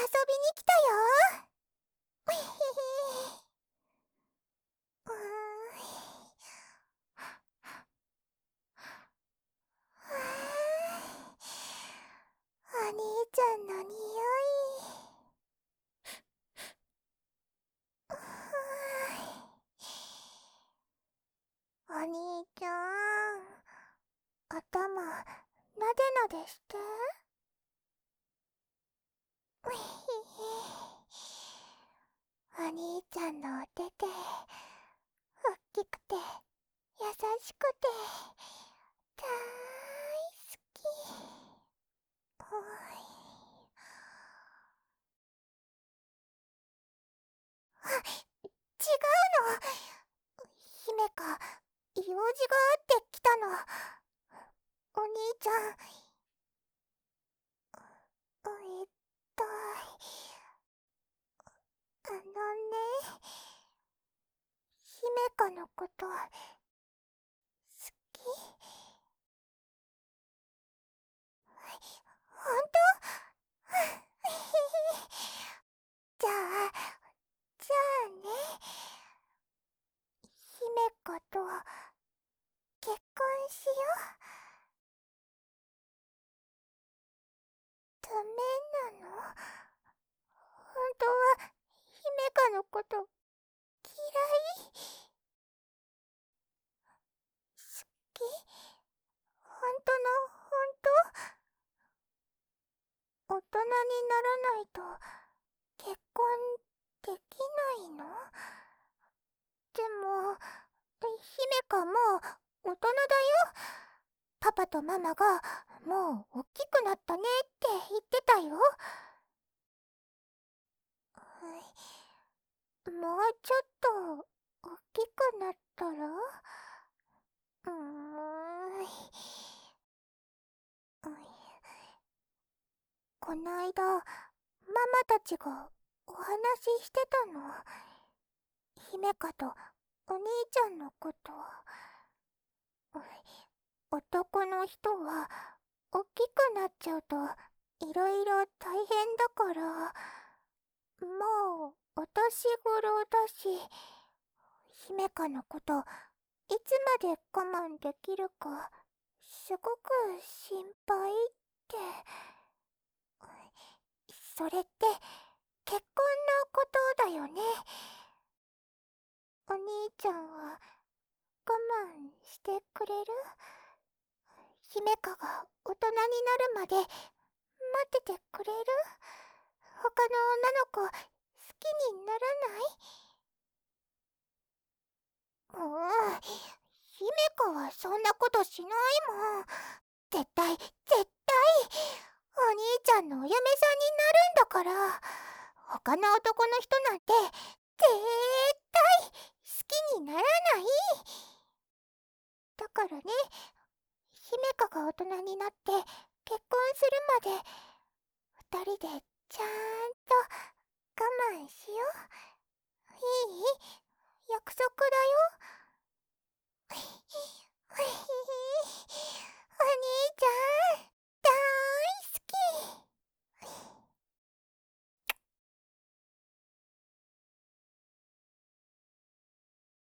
来たよ。お兄ちゃんの匂い。お兄ちゃん、頭なでなでして。お兄ちゃんのお手手、大きくて優しくて大好き。違うの。姫か用事があって来たの。お兄ちゃん。えっと姫かのこと好き？ほんと？じゃあね、姫かと結婚しよう。ダメなの？本当は姫かのこと嫌い？好き？本当の本当？大人にならないと結婚できないの？でも姫かもう大人だよ。パパとママがもう大きくなったねって言ってたよ。もうちょっと大きくなったら？こないだママたちがお話ししてたの。姫かとお兄ちゃんのこと。男の人は大きくなっちゃうといろいろ大変だから、もうお年頃だし、姫かのこといつまで我慢できるかすごく心配って。それって結婚のことだよね。お兄ちゃんは我慢してくれる？姫かが大人になるまで待っててくれる？他の女の子好きにならない？姫かはそんなことしないもん。絶対お兄ちゃんのお嫁さんになるんだから。他の男の人なんて絶対好きにならない。だからね、姫かが大人になって結婚するまで二人でちゃんと我慢しよう。いい？